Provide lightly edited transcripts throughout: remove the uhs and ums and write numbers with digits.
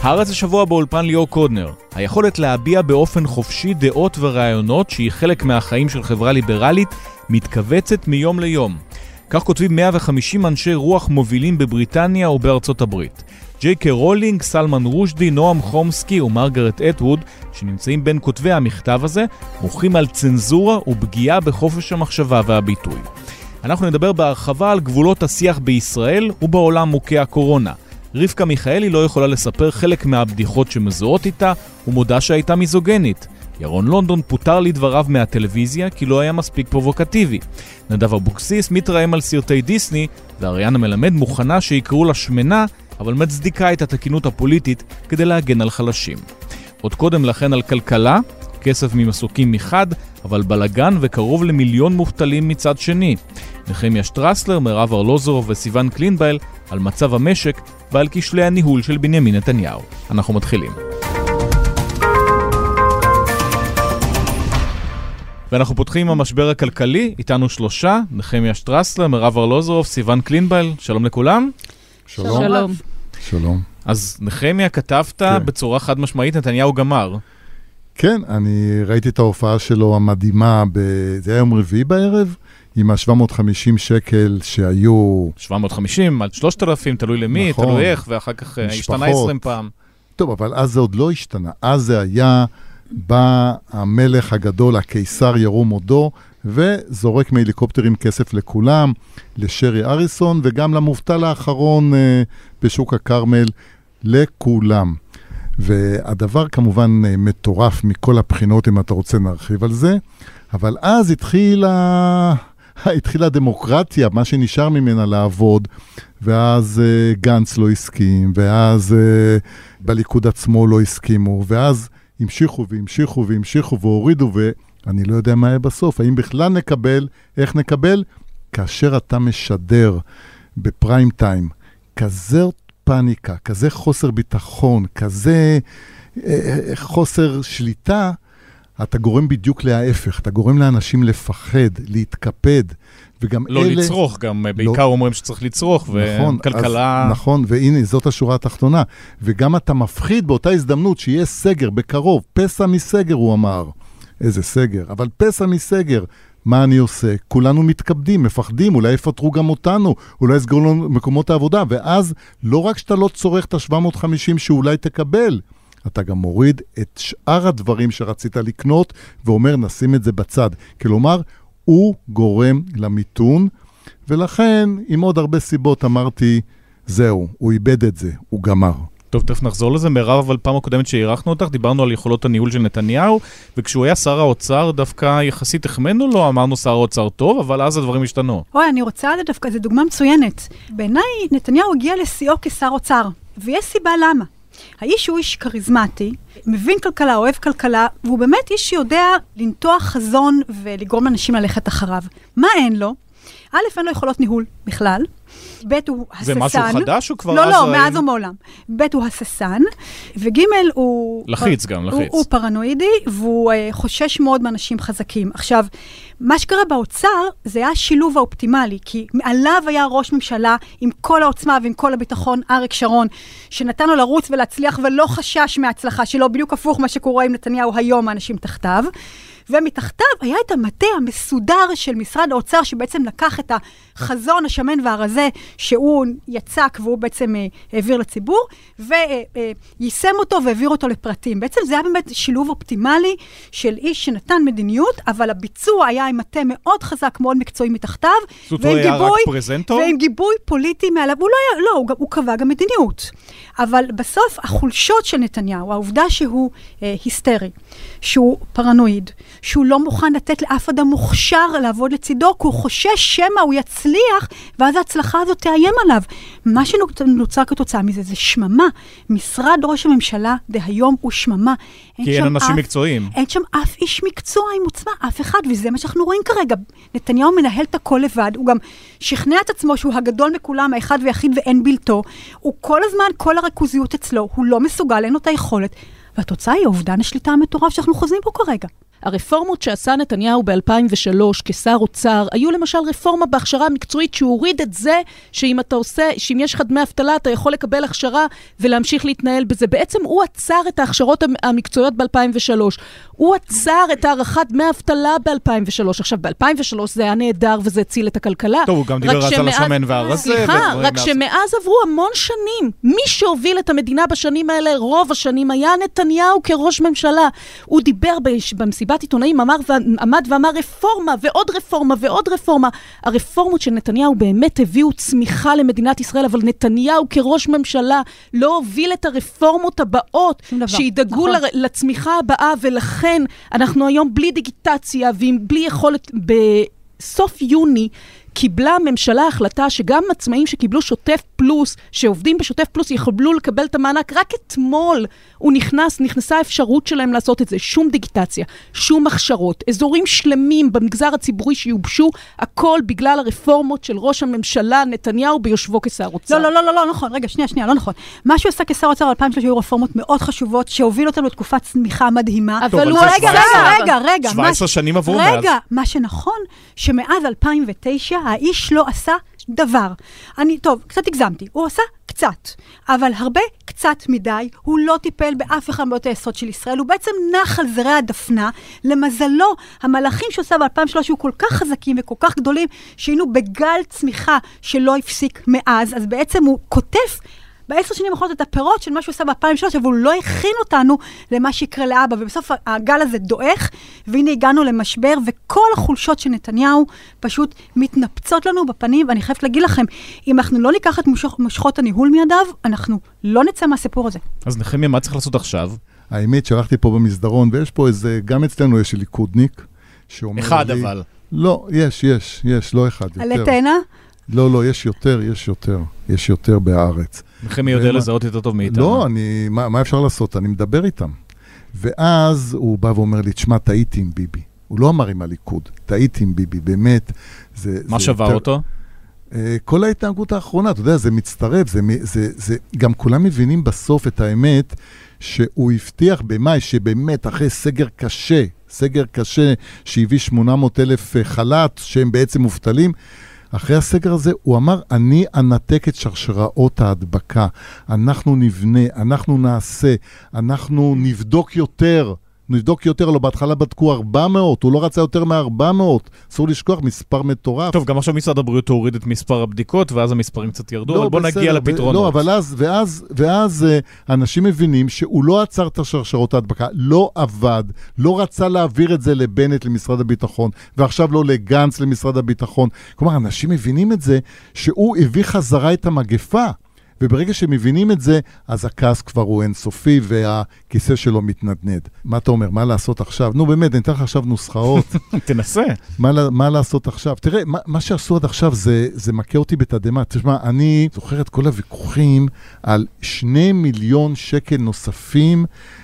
הארץ השבוע באולפן ליאור קודנר. היכולת להביע באופן חופשי דעות ורעיונות שהיא חלק מהחיים של חברה ליברלית מתכווצת מיום ליום. כך כותבים 150 אנשי רוח מובילים בבריטניה ובארצות הברית. ג'יי קיי רולינג, סלמן רושדי, נועם חומסקי ומרגרט אטווד, שנמצאים בין כותבי המכתב הזה, מוחים על צנזורה ופגיעה בחופש המחשבה והביטוי. אנחנו נדבר בהרחבה על גבולות השיח בישראל ובעולם מוכה הקורונה. רבקה מיכאלי לא יכולה לספר חלק מהבדיחות שמזוהות איתה, ומודה שהייתה מיזוגנית. ירון לונדון פוטר לדבריו מהטלוויזיה כי לא היה מספיק פרובוקטיבי. נדב אבוקסיס מתרעם על סרטי דיסני, ואריאנה מלמד מוכנה שיקראו לה שמנה, אבל מצדיקה את התקינות הפוליטית כדי להגן על חלשים. עוד קודם לכן על כלכלה, כסף ממסוקים מחד, אבל בלגן וקרוב למיליון מובטלים מצד שני. נחמיה שטרסלר, מירב ארלוזורוב וסיוון קלינבייל על מצב המשק ועל כשלי הניהול של בנימין נתניהו. אנחנו מתחילים. ואנחנו פותחים עם המשבר הכלכלי, איתנו שלושה, נחמיה שטרסלר, מירב ארלוזורוב, סיוון קלינבייל, שלום לכולם. שלום. שלום. שלום. אז נחמיה, כתבת בצורה חד משמעית, נתניהו גמר. כן, אני ראיתי את ההופעה שלו המדהימה, זה היה יום רביעי בערב, עם ה-750 שקל שהיו... 750 על 3,000, תלוי למי, נכון, תלוי איך, ואחר כך השתנה 20 פעם. טוב, אבל אז זה עוד לא השתנה. אז זה היה, בא המלך הגדול, הקיסר ירום הודו, וזורק מהליקופטרים כסף לכולם, לשרי אריסון, וגם למובטל האחרון בשוק הכרמל, לכולם. והדבר כמובן מטורף מכל הבחינות, אם אתה רוצה נרחיב על זה, אבל אז התחילה הדמוקרטיה, מה שנשאר ממנה לעבוד, ואז גנץ לא הסכים, ואז בליכוד עצמו לא הסכימו, ואז המשיכו והמשיכו והמשיכו והורידו, ואני לא יודע מה היה בסוף, האם בכלל נקבל, איך נקבל? כאשר אתה משדר בפריים טיים, כזאת פאניקה, כזה חוסר ביטחון, כזה חוסר שליטה, אתה גורם בדיוק להפך, אתה גורם לאנשים לפחד, להתקפד, וגם לא אלה... לצרוך, גם בעיקר אומרים שצריך לצרוך, נכון, וכלכלה... אז, נכון, והנה, זאת השורה התחתונה. וגם אתה מפחיד באותה הזדמנות שיהיה סגר בקרוב, פסע מסגר, הוא אמר. איזה סגר, אבל פסע מסגר. מה אני עושה? כולנו מתכבדים, מפחדים, אולי יפטרו גם אותנו, אולי יסגרו לנו מקומות העבודה, ואז לא רק שאתה לא צורך את ה-750 שאולי תקבל, אתה גם מוריד את שאר הדברים שרצית לקנות, ואומר נשים את זה בצד. כלומר, הוא גורם למיתון, ולכן עם עוד הרבה סיבות אמרתי, זהו, הוא איבד את זה, הוא גמר. טוב, תכף נחזור לזה. מירב, אבל פעם הקודמת שהערכנו אותך, דיברנו על יכולות הניהול של נתניהו, וכשהוא היה שר האוצר, דווקא יחסית החמנו לו, אמרנו שר האוצר טוב, אבל אז הדברים השתנו. אני רוצה דווקא, זו דוגמה מצוינת. בעיניי, נתניהו הגיע לשיאו כשר אוצר, ויש סיבה למה. האיש הוא איש כריזמטי, מבין כלכלה, אוהב כלכלה, והוא באמת איש שיודע לנטוע חזון ולגרום לאנשים ללכת אחריו. מה אין לו? א', אין לו יכולות ניהול בכלל. ב' הוא הססן. זה משהו חדש או כבר לא, לא, מאז ומעולם. ב' הוא הססן, וג' הוא... לחיץ גם, לחיץ. הוא פרנואידי, והוא חושש מאוד מאנשים חזקים. עכשיו, מה שקרה באוצר, זה היה השילוב האופטימלי, כי מעליו היה ראש ממשלה עם כל העוצמה ועם כל הביטחון, אריק שרון, שנתן לו לרוץ ולהצליח ולא חשש מההצלחה שלו, בדיוק הפוך מה שקורה עם נתניהו היום, האנשים תחתיו. ומתחתיו היה את המטה המסודר של משרד האוצר, שבעצם לקח את החזון השמן והרזה שהוא יצק והוא בעצם העביר לציבור, ויישם אותו והעביר אותו לפרטים. בעצם זה היה באמת שילוב אופטימלי של איש שנתן מדיניות, אבל הביצוע היה עם מטה מאוד חזק, מאוד מקצועי מתחתיו, ועם גיבוי פוליטי מעליו. הוא לא היה, הוא קבע גם מדיניות. אבל בסוף החולשות של נתניהו, העובדה שהוא היסטרי, שהוא פרנואיד, שהוא לא מוכן לתת לאף אדם מוכשר לעבוד לצידו, כי הוא חושש שמא הוא יצליח, ואז ההצלחה הזאת תאיים עליו. מה שנוצר כתוצאה מזה זה שממה. משרד ראש הממשלה דהיום הוא שממה. כי אין אנשים מקצועיים. אין שם אף איש מקצוע עם עוצמה, אף אחד, וזה מה שאנחנו רואים כרגע. נתניהו מנהל את הכל לבד, הוא גם שכנע את עצמו שהוא הגדול מכולם, האחד ויחיד ואין בלתו. הוא כל הזמן, כל הריכוזיות אצלו, הוא לא מסוגל, אין לו את היכולת. והתוצאה היא אובדן השליטה המטורף שאנחנו חוזרים פה כרגע. הרפורמות שעשה נתניהו ב-2003 כשר אוצר, היו למשל רפורמה בהכשרה המקצועית שהוא הוריד את זה שאם יש לך דמי אבטלה, אתה יכול לקבל הכשרה ולהמשיך להתנהל בזה. בעצם הוא עצר את ההכשרות המקצועיות ב-2003. הוא עצר את הערכת דמי אבטלה ב-2003. עכשיו, ב-2003 זה היה נהדר וזה הציל את הכלכלה. טוב, הוא גם דיבר על השמן והרזה. סליחה, רק שמאז עברו המון שנים. מי שהוביל את המדינה בשנים האלה, רוב השנים, היה נתניהו כראש ממשלה. הוא דיבר במסיבת עיתונאים, עמד ואמר רפורמה ועוד רפורמה ועוד רפורמה. הרפורמות של נתניהו באמת הביאו צמיחה למדינת ישראל, אבל נתניהו כראש ממשלה לא הוביל את הרפורמות הבאות, שידאגו לצמיחה הבאה, ולכן אנחנו היום בלי דיגיטציה, ובלי יכולת בסוף יוני, קיבלה הממשלה החלטה שגם עצמאים שקיבלו שוטף פלוס, שעובדים בשוטף פלוס, יכולו לקבל את המענק. רק אתמול הוא נכנסה האפשרות שלהם לעשות את זה. שום דיגיטציה, שום הכשרות, אזורים שלמים במגזר הציבורי שיובשו, הכל בגלל הרפורמות של ראש הממשלה נתניהו ביושבו כשר אוצר. לא נכון. רגע, שנייה, לא נכון. מה שהוא עשה כשר אוצר ב-2003 היו רפורמות מאוד חשובות, שהובילו אותנו לתקופת צמיחה מדהימה. אבל הוא רגע. 17 שנים עברו מאז. רגע, מה שנכון, שמאז 2009 האיש לא עשה דבר. טוב, קצת הגזמתי. הוא עשה קצת, אבל הרבה קצת מדי. הוא לא טיפל באף אחד מבעיות היסוד של ישראל. הוא בעצם נח על זרי הדפנה. למזלו, המהלכים שעושה ב-2003 היו כל כך חזקים וכל כך גדולים, שהיינו בגל צמיחה שלא הפסיק מאז. אז בעצם הוא כותף ב10 שנים האחרונות את הפירות של מה שהוא עושה ב-2003, אבל הוא לא הכין אותנו למה שיקרה לאבא, ובסוף הגל הזה דועך, והנה הגענו למשבר, וכל החולשות של נתניהו פשוט מתנפצות לנו בפנים, ואני חייבת להגיד לכם, אם אנחנו לא ניקח את מושכות הניהול מידיו, אנחנו לא נצא מהסיפור הזה. אז נחמיה, מה צריך לעשות עכשיו? האמת, שלחתי פה במסדרון, ויש פה איזה, גם אצלנו יש ליכודניק, שאומר אחד לי, אבל. לא, יש, לא אחד יותר. על תאנה? לא, יש יותר בארץ. נחמיה יודע לזהות יותר טוב מאיתנו. לא, מה אפשר לעשות? אני מדבר איתם. ואז הוא בא ואומר לי, תשמע, טעיתי עם ביבי. הוא לא אמר עם הליכוד, טעיתי עם ביבי, באמת. מה שווה אותו? כל ההתנהגות האחרונה, אתה יודע, זה מצטרף, גם כולם מבינים בסוף את האמת, שהוא הבטיח במאי, שבאמת אחרי סגר קשה, שהביא 800,000 חל"ת, שהם בעצם מובטלים, אחרי הסגר הזה הוא אמר, אני אנתק את שרשראות ההדבקה, אנחנו נבנה, אנחנו נעשה, אנחנו נבדוק יותר, לא, בהתחלה בדקו 400, הוא לא רצה יותר מ-400, אסור לשכוח, מספר מטורף. טוב, גם עכשיו משרד הבריאות הוריד את מספר הבדיקות, ואז המספרים קצת ירדו, אבל בוא נגיע לפתרונות. לא, אבל ואז אנשים מבינים שהוא לא עצר את השרשרות ההדבקה, לא עבד, לא רצה להעביר את זה לבנט למשרד הביטחון, ועכשיו לא לגנץ למשרד הביטחון. כלומר, אנשים מבינים את זה, שהוא הביא חזרה את המגפה, וברגע שמבינים את זה, אז הכעס כבר הוא אינסופי, והכיסא שלו מתנדנד. מה אתה אומר? מה לעשות עכשיו? נו, באמת, אני אתן לך עכשיו נוסחאות. תנסה. מה לעשות עכשיו? תראה, מה שעשו עד עכשיו זה מכה אותי בתדמה. תשמע, אני זוכר את כל הוויכוחים על 2 מיליון שקל נוספים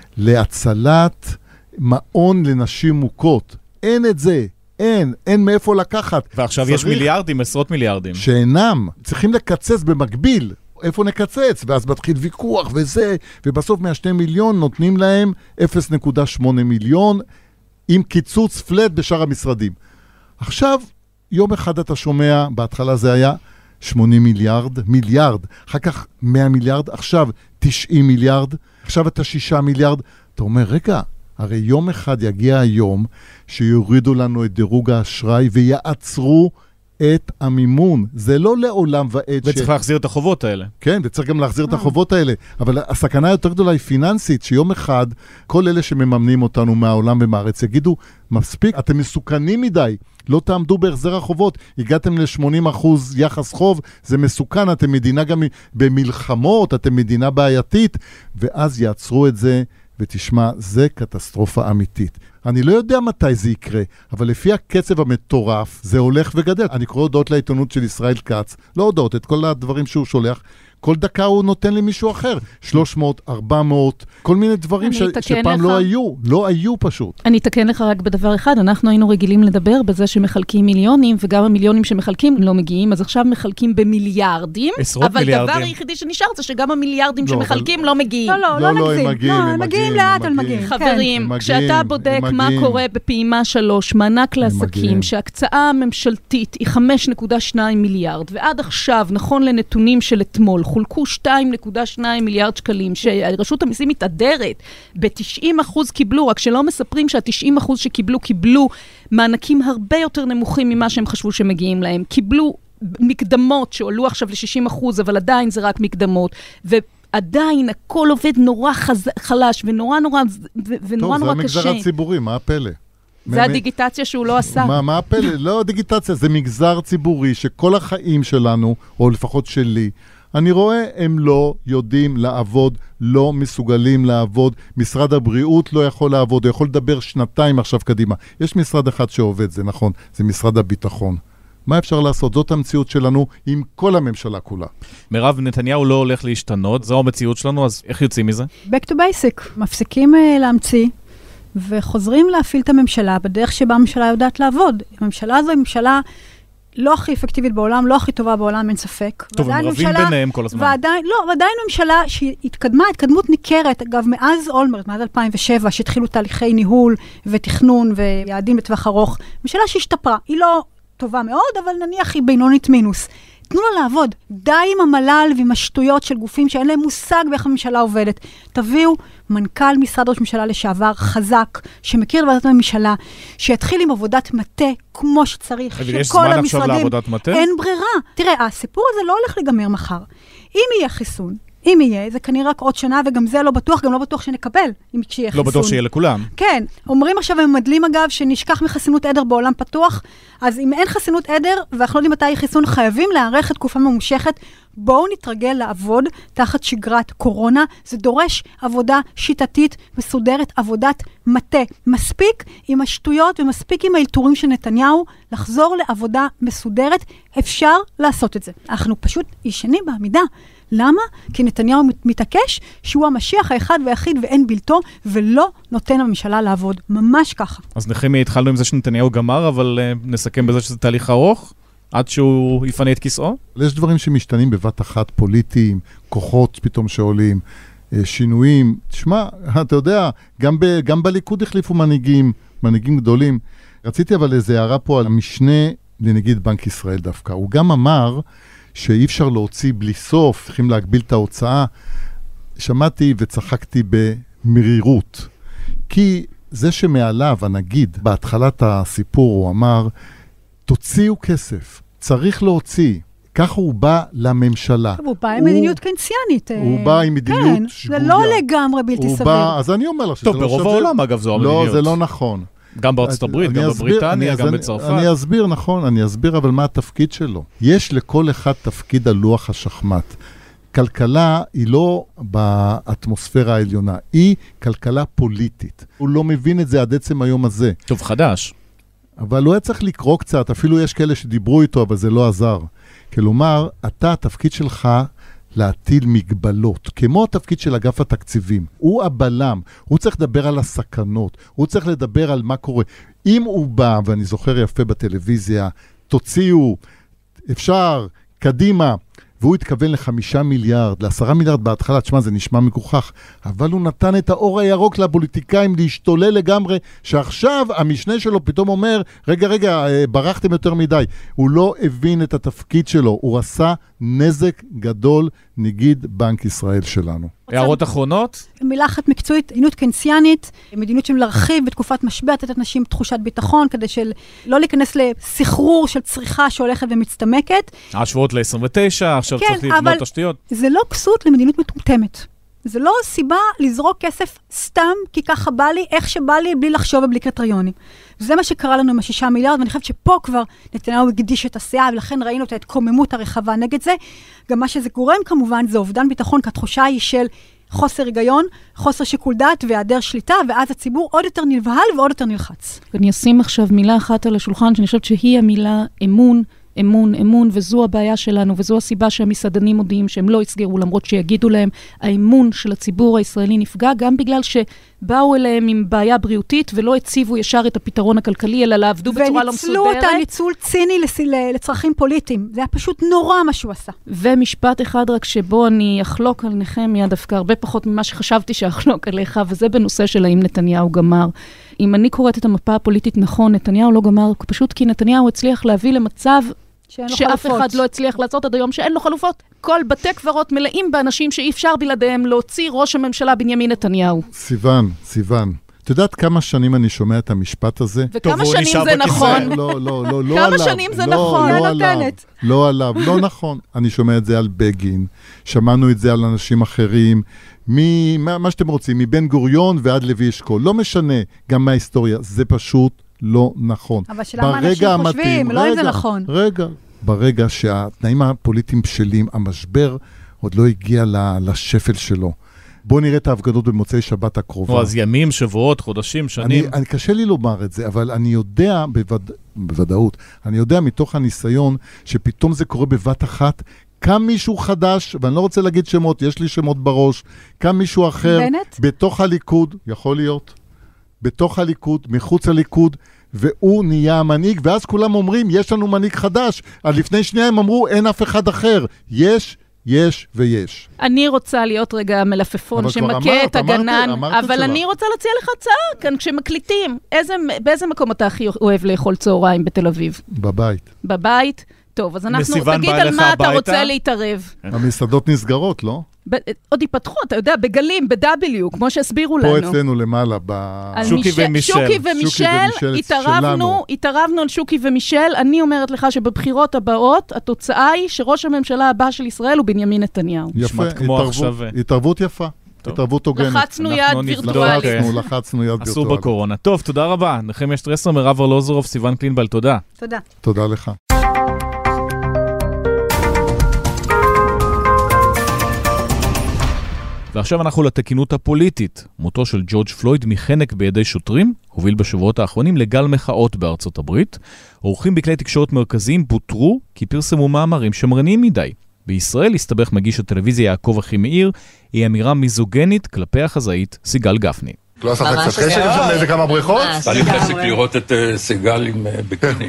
להצלת מעון לנשים מוכות. אין את זה. אין מאיפה לקחת. ועכשיו יש מיליארדים, עשרות מיליארדים. שאינם, צריכים לקצץ במקביל. איפה נקצץ? ואז מתחיל ויכוח וזה, ובסוף מה2 מיליון נותנים להם 0.8 מיליון, עם קיצוץ פלט בשאר המשרדים. עכשיו, יום אחד אתה שומע, בהתחלה זה היה 80 מיליארד, אחר כך 100 מיליארד, עכשיו 90 מיליארד, עכשיו אתה 6 מיליארד. אתה אומר, רגע, הרי יום אחד יגיע היום שיורידו לנו את דירוג האשראי ויעצרו את המימון. זה לא לעולם ועד וצריך להחזיר את החובות האלה. כן, וצריך גם להחזיר את החובות האלה. אבל הסכנה היותר גדולה היא פיננסית, שיום אחד כל אלה שמממנים אותנו מהעולם ומארץ יגידו, מספיק, אתם מסוכנים מדי, לא תעמדו בהחזר החובות, הגעתם ל-80% יחס חוב, זה מסוכן, אתם מדינה גם במלחמות, אתם מדינה בעייתית, ואז יעצרו את זה, ותשמע, זה קטסטרופה אמיתית. אני לא יודע מתי זה יקרה, אבל לפי הקצב המטורף, זה הולך וגדל. אני קורא הודעות לעיתונות של ישראל כץ, לא הודעות, את כל הדברים שהוא שולח, כל דקה הוא נותן למישהו אחר. 300, 400, כל מיני דברים שפעם לא היו פשוט. אני אתקן לך רק בדבר אחד, אנחנו היינו רגילים לדבר בזה שמחלקים מיליונים, וגם המיליונים שמחלקים לא מגיעים, אז עכשיו מחלקים במיליארדים, אבל דבר היחידי שנשאר זה שגם המיליארדים שמחלקים לא מגיעים. לא נגזים. הם מגיעים לאט, אבל מגיעים. חברים, כשאתה בודק מה קורה בפעימה 3, מענק לעסקים, שהקצאה הממשלתית היא 5.2 מיליארד, ועד עכשיו, נכון לנתונים של אתמול, חולקו 2.2 מיליארד שקלים, שרשות המיסים מתעדרת, ב-90% קיבלו, רק שלא מספרים שה-90% שקיבלו, קיבלו מענקים הרבה יותר נמוכים ממה שהם חשבו שמגיעים להם. קיבלו מקדמות שעולו עכשיו ל-60%, אבל עדיין זה רק מקדמות, ועדיין הכל עובד נורא חלש, ונורא נורא קשה. טוב, זה המגזר הציבורי, מה הפלא? זה הדיגיטציה שהוא לא עשה. מה הפלא? לא דיגיטציה, זה מגזר ציבורי שכל החיים שלנו, או לפחות שלי, אני רואה, הם לא יודעים לעבוד, לא מסוגלים לעבוד. משרד הבריאות לא יכול לעבוד, הוא יכול לדבר שנתיים עכשיו קדימה. יש משרד אחד שעובד, זה נכון, זה משרד הביטחון. מה אפשר לעשות? זאת המציאות שלנו עם כל הממשלה כולה. מירב, נתניהו לא הולך להשתנות, זו המציאות שלנו, אז איך יוצאים מזה? Back to basic. מפסיקים להמציא, וחוזרים להפעיל את הממשלה בדרך שבה הממשלה יודעת לעבוד. הממשלה הזו היא ממשלה לא הכי אפקטיבית בעולם, לא הכי טובה בעולם, אין ספק. טוב, הם רבים ביניהם כל הזמן. ועדיין ממשלה שהתקדמה, התקדמות ניכרת, אגב, מאז אולמרט, מאז 2007, שהתחילו תהליכי ניהול ותכנון ויעדים בטווח ארוך, ממשלה שהשתפרה, היא לא טובה מאוד, אבל נניח היא בינונית מינוס. תנו לה לעבוד. די עם המל"ל ועם השטויות של גופים שאין להם מושג באיך הממשלה עובדת. תביאו מנכ"ל משרד ראש ממשלה לשעבר חזק, שמכיר לוועדת הממשלה, שיתחיל עם עבודת מטה כמו שצריך, שכל המשרדים, אין ברירה. תראה, הסיפור הזה לא הולך לגמר מחר. אם יהיה חיסון, אם יהיה, זה כנראה רק עוד שנה, וגם זה לא בטוח, גם לא בטוח שנקבל, אם כשיהיה חיסון. לא בטוח שיהיה לכולם. כן. אומרים עכשיו, הם מדלים אגב, שנשכח מחסינות עדר בעולם פתוח, אז אם אין חסינות עדר, ואנחנו לא יודעים מתי יהיה חיסון, חייבים להיערך לתקופה ממושכת, בואו נתרגל לעבוד תחת שגרת קורונה, זה דורש עבודה שיטתית, מסודרת, עבודת מטה. מספיק עם השטויות ומספיק עם האלתורים של נתניהו, לחזור לעבודה מסודרת, אפשר לעשות את זה. אנחנו פשוט ישנים בעמידה. למה? כי נתניהו מתעקש שהוא המשיח האחד והיחיד ואין בלתו, ולא נותן לממשלה לעבוד. ממש ככה. אז נחמיה, התחלנו עם זה שנתניהו גמר, אבל נסכם בזה שזה תהליך ארוך, עד שהוא יפנה את כיסאו? יש דברים שמשתנים בבת אחת, פוליטיים, כוחות פתאום שעולים, שינויים. תשמע, אתה יודע, גם בליכוד החליפו מנהיגים גדולים. רציתי אבל איזה הערה פה על המשנה לנגיד בנק ישראל דווקא. הוא גם אמר שאי אפשר להוציא בלי סוף, צריכים להגביל את ההוצאה. שמעתי וצחקתי במרירות. כי זה שמעליו, הנגיד, בהתחלת הסיפור הוא אמר, תוציאו כסף, צריך להוציא. ככה הוא בא לממשלה. הוא בא עם מדיניות קנסיאנית. הוא בא עם מדיניות שגויה. זה לא לגמרי בלתי סביר. אז אני אומר לך שזה לא שווה. טוב, ברוב העולם אגב זו המדיניות. לא, זה לא נכון. גם בארצות הברית, גם בבריטניה, גם בצרפת. אני אסביר, נכון, אני אסביר, אבל מה התפקיד שלו? יש לכל אחד תפקיד על לוח השחמט. כלכלה היא לא באטמוספירה העליונה, היא כלכלה פוליטית. הוא לא מבין את זה עד עצם היום הזה. טוב, חדש. אבל הוא היה צריך לקרוא קצת, אפילו יש כאלה שדיברו איתו, אבל זה לא עזר. כלומר, התפקיד שלך להטיל מגבלות, כמו התפקיד של אגף התקציבים. הוא הבלם, הוא צריך לדבר על הסכנות, הוא צריך לדבר על מה קורה. אם הוא בא, ואני זוכר יפה בטלוויזיה, תוציאו, אפשר, קדימה, והוא התכוון ל5 מיליארד, ל10 מיליארד בהתחלה, תשמע, זה נשמע מכוחך, אבל הוא נתן את האור הירוק לפוליטיקאים להשתולל לגמרי, שעכשיו המשנה שלו פתאום אומר, רגע, ברחתם יותר מדי. הוא לא הבין את התפקיד שלו, הוא עשה נזק גדול נגיד בנק ישראל שלנו. הערות אחרונות? מילה אחת מקצועית, מדיניות קנסיאנית, מדיניות של להרחיב בתקופת משבר, לתת אנשים תחושת ביטחון, כדי לא להיכנס לסחרור של צריכה שהולכת ומצטמקת. השבועות ל-29, עכשיו צריך לבנות תשתיות. זה לא כסות למדיניות מטומטמת. זה לא סיבה לזרוק כסף סתם, כי ככה בא לי, איך שבא לי, בלי לחשוב ובלי קריטריונים. זה מה שקרה לנו עם 6 מיליארד, ואני חושבת שפה כבר נתניהו הקדיש את הסאה, ולכן ראינו את ההתקוממות הרחבה נגד זה. גם מה שזה גורם כמובן, זה אובדן ביטחון, כי התחושה היא של חוסר היגיון, חוסר שיקול דעת והיעדר שליטה, ואז הציבור עוד יותר נבהל ועוד יותר נלחץ. אני אשים עכשיו מילה אחת על השולחן, שאני חושבת שהיא המילה אמון אמון, וזו הבעיה שלנו, וזו הסיבה שהמסעדנים מודיעים שהם לא יסגרו, למרות שיגידו להם, האמון של הציבור הישראלי נפגע, גם בגלל שבאו אליהם עם בעיה בריאותית, ולא הציבו ישר את הפתרון הכלכלי, אלא לעבדו בצורה לא מסודרת. וניצלו אותה ניצול ציני לצרכים פוליטיים. זה היה פשוט נורא מה שהוא עשה. ומשפט אחד רק שבו אני אחלוק על נחמיה, דווקא הרבה פחות ממה שחשבתי שאחלוק עליך, וזה בנושא של האם נתניהו גמר. אם אני קוראת את המפה הפוליטית נכון, נתניהו לא גמר, פשוט כי נתניהו הצליח להביא למצב שאף אחד לא הצליח לעשות עד היום, שאין לו חלופות. כל בתי קברות מלאים באנשים שאי אפשר בלעדיהם להוציא ראש הממשלה בנימין נתניהו. סיוון. את יודעת כמה שנים אני שומע את המשפט הזה? וכמה שנים זה נכון? לא כמה שנים זה נכון? לא עליו, לא נכון. אני שומע את זה על בגין, שמענו את זה על אנשים אחרים, מה שאתם רוצים, מבן גוריון ועד לוי אשכול, לא משנה גם מההיסטוריה, זה פשוט לא נכון. אבל שלמה אנשים חושבים, לא אם זה נכון. ברגע שהתנאים הפוליטיים בשלים, המשבר עוד לא הגיע לשפל שלו. בואו נראה את ההפגנות במוצאי שבת הקרובה. אז ימים, שבועות, חודשים, שנים. קשה לי לומר את זה, אבל אני יודע בוודאות, אני יודע מתוך הניסיון שפתאום זה קורה בבת אחת, קם מישהו חדש, ואני לא רוצה להגיד שמות, יש לי שמות בראש, קם מישהו אחר, בתוך הליכוד, יכול להיות, בתוך הליכוד, מחוץ הליכוד, והוא נהיה המנהיג, ואז כולם אומרים, יש לנו מנהיג חדש, אז לפני שנייה הם אמרו, אין אף אחד אחר, יש ויש. אני רוצה להיות רגע מלפפון שמכה את הגנן, אבל אני רוצה להציע לך הצעה כאן כשמקליטים. באיזה מקום אתה הכי אוהב לאכול צהריים בתל אביב? בבית? טוב, אז אנחנו, תגיד על מה אתה רוצה להתערב. המסעדות נסגרות, לא? עוד ייפתחו, אתה יודע, בגלים, ב-W, כמו שהסבירו לנו. פה אצלנו למעלה, שוקי ומישל. שוקי ומישל, התערבנו על שוקי ומישל. אני אומרת לך שבבחירות הבאות, התוצאה היא שראש הממשלה הבא של ישראל הוא בנימין נתניהו. יפה, התערבות יפה. התערבות הוגנת. לחצנו יד וירטואלית. לחצנו יד וירטואלית. אסור בקורונה. טוב, תודה רבה. נחמיה שטרסלר, מירב ארלוזורוב, סיוון קלינבלט, תודה. תודה לך. ועכשיו אנחנו לתקינות הפוליטית. מותו של ג'ורג' פלויד מחנק בידי שוטרים הוביל בשבועות האחרונים לגל מחאות בארצות הברית. עורכים בכלי תקשורת מרכזיים פוטרו כי פרסמו מאמרים שמרניים מדי. בישראל הסתבך מגיש הטלוויזיה יעקב אחימאיר, היא אמירה מיזוגנית כלפי החזאית סיגל גפני. לא עשה לך קצת חשק אפשר לאיזה כמה בריכות? אני חשק לראות את סיגל עם בקיני.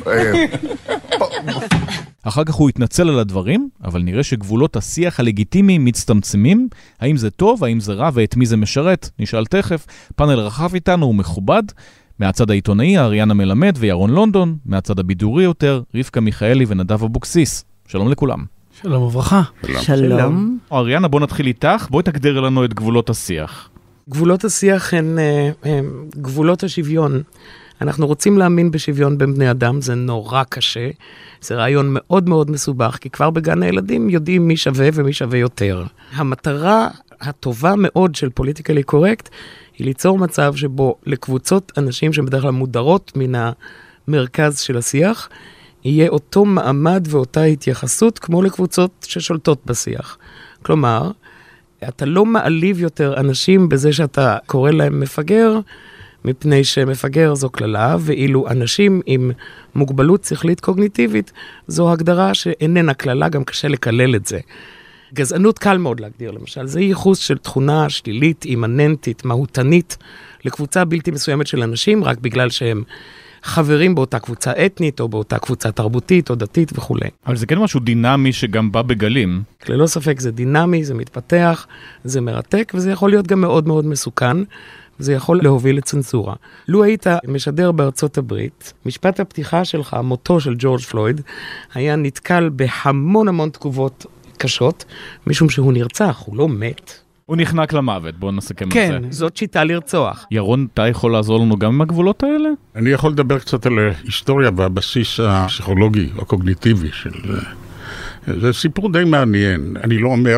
אחר כך הוא התנצל על הדברים, אבל נראה שגבולות השיח הלגיטימיים מצטמצמים. האם זה טוב, האם זה רע ואת מי זה משרת? נשאל תכף. פאנל רחב איתנו ומכובד. מהצד העיתונאי, אריאנה מלמד וירון לונדון. מהצד הבידורי יותר, רבקה מיכאלי ונדב אבוקסיס. שלום לכולם. שלום וברכה. שלום. אריאנה, בוא נתחיל איתך. בואי תגדיר לנו את גבולות השיח. גבולות השיח הן גבולות השוויון. אנחנו רוצים להאמין בשוויון בין בני אדם, זה נורא קשה. זה רעיון מאוד מאוד מסובך, כי כבר בגן הילדים יודעים מי שווה ומי שווה יותר. המטרה הטובה מאוד של פוליטיקלי קורקט, היא ליצור מצב שבו לקבוצות אנשים שבדרך כלל מודרות מן המרכז של השיח, יהיה אותו מעמד ואותה התייחסות כמו לקבוצות ששולטות בשיח. כלומר, אתה לא מעליב יותר אנשים בזה שאתה קורא להם מפגר, מפני שמפגר זו כללה, ואילו אנשים עם מוגבלות שכלית קוגניטיבית, זו הגדרה שאיננה כללה, גם קשה לקלל את זה. גזענות קל מאוד להגדיר, למשל, זה ייחוס של תכונה שלילית, אימננטית, מהותנית, לקבוצה בלתי מסוימת של אנשים, רק בגלל שהם חברים באותה קבוצה אתנית, או באותה קבוצה תרבותית, או דתית וכו'. אבל זה כן משהו דינמי שגם בא בגלים. ללא ספק, זה דינמי, זה מתפתח, זה מרתק, וזה יכול להיות גם מאוד מאוד מסוכן, זה יכול להוביל לצנזורה. לו היית משדר בארצות הברית, משפט הפתיחה שלך, מותו של ג'ורג' פלויד, היה נתקל בהמון המון תגובות קשות, משום שהוא נרצח, הוא לא מת. הוא נחנק למוות, בואו נסכם כן, את זה. כן, זאת שיטה לרצוח. ירון, אתה יכול לעזור לנו גם עם הגבולות האלה? אני יכול לדבר קצת על היסטוריה והבסיס הפסיכולוגי או הקוגניטיבי של זה. זה סיפור די מעניין. אני לא אומר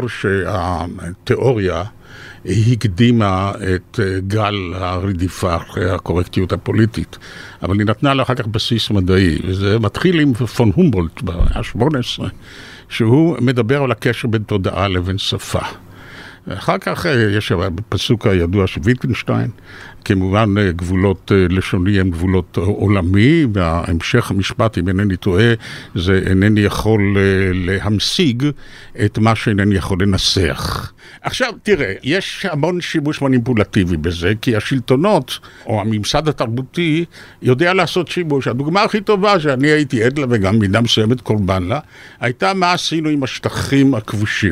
שהתיאוריה הקדימה את גל הרדיפה אחרי הקורקטיות הפוליטית, אבל היא נתנה לה אחר כך בסיס מדעי, וזה מתחיל עם פון הומבולט ב-18, שהוא מדבר על הקשר בין תודעה לבין שפה. אחר כך יש פסוק הידוע של ויטגנשטיין, כמובן גבולות לשוני הם גבולות עולמי, וההמשך המשפט, אם אינני טועה, זה אינני יכול להמשיג את מה שאינני יכול לנסח. עכשיו, תראה, יש המון שימוש מניפולטיבי בזה, כי השלטונות, או הממסד התרבותי, יודע לעשות שימוש. הדוגמה הכי טובה שאני הייתי עד לה, וגם מידה מסוימת קורבן לה, הייתה מה עשינו עם השטחים הכבושים.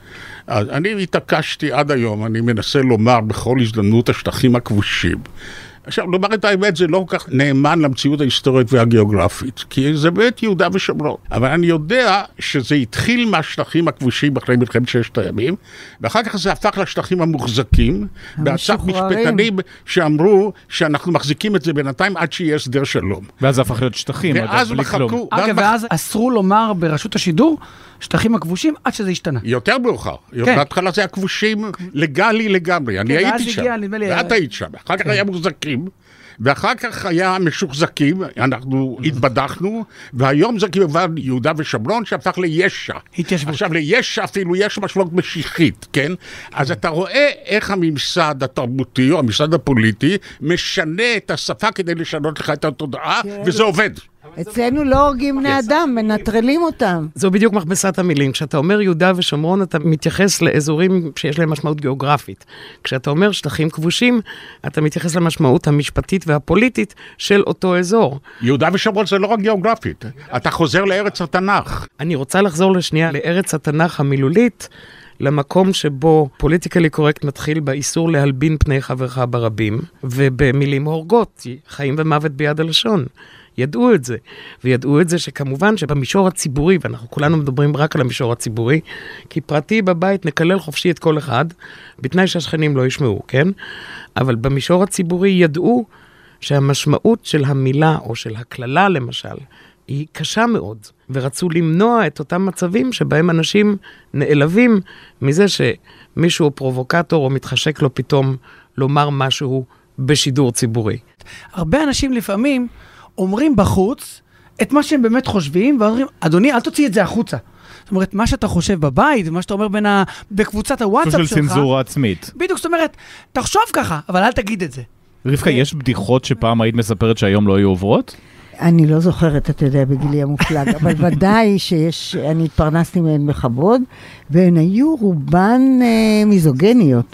אז אני התעקשתי עד היום, אני מנסה לומר בכל הזדמנות השטחים הכבושים. עכשיו, לומר את האמת, זה לא כל כך נאמן למציאות ההיסטורית והגיאוגרפית, כי זה באמת יהודה ושומרון. אבל אני יודע שזה התחיל מהשטחים הכבושים אחרי מלחמת ששת הימים, ואחר כך זה הפך לשטחים המוחזקים, בהצעת משפטנים שאמרו שאנחנו מחזיקים את זה בינתיים עד שיהיה הסדר שלום. ואז זה הפך להיות שטחים, ואז מחקו. אגב, ואז אסרו לומר ברשות השידור, שטחים הכבושים עד שזה השתנה. יותר מאוחר. בהתחלה זה הכבושים לגלי לגמרי. אני הייתי שם. ואת היית שם. אחר כך היה מוחזקים, ואחר כך היה משוחזקים, אנחנו התבדחנו, והיום זה כמובן יהודה ושומרון שהפך ליש"ע. עכשיו ליש"ע אפילו יש משמעות משיחית, כן? אז אתה רואה איך הממסד התרבותי או הממסד הפוליטי משנה את השפה כדי לשנות לך את התודעה, וזה עובד. אצלנו לא הורגים בני אדם, מנטרלים אותם. זו בדיוק מכבסת המילים. כשאתה אומר יהודה ושומרון, אתה מתייחס לאזורים שיש להם משמעות גיאוגרפית. כשאתה אומר שטחים כבושים, אתה מתייחס למשמעות המשפטית והפוליטית של אותו אזור. יהודה ושומרון זה לא רק גיאוגרפית. אתה חוזר לארץ התנ"ך. אני רוצה לחזור לשנייה לארץ התנ"ך המילולית, למקום שבו פוליטיקלי קורקט מתחיל באיסור להלבין פני חברך ברבים, ובמילים הורגות, חיים ומוות ביד הלשון. ידעו את זה, וידעו את זה שכמובן שבמישור הציבורי, ואנחנו כולנו מדברים רק על המישור הציבורי, כי פרטי בבית נקלל חופשי את כל אחד, בתנאי שהשכנים לא ישמעו, כן? אבל במישור הציבורי ידעו שהמשמעות של המילה או של הכללה למשל, היא קשה מאוד, ורצו למנוע את אותם מצבים שבהם אנשים נעלבים מזה שמישהו פרובוקטור או מתחשק לו פתאום לומר משהו בשידור ציבורי. הרבה אנשים לפעמים אומרים בחוץ את מה שהם באמת חושבים, ואומרים, אדוני, אל תוציא את זה החוצה. זאת אומרת, מה שאתה חושב בבית, ומה שאתה אומר בקבוצת הוואטסאפ שלך. של צנזורה עצמית. בדיוק, זאת אומרת, תחשוב ככה, אבל אל תגיד את זה. רבקה, יש בדיחות שפעם היית מספרת שהיום לא היו עוברות? אני לא זוכרת, אתה יודע, בגילי המופלג, אבל ודאי אני התפרנסתי מהן בכבוד, והן היו רובן מיזוגניות.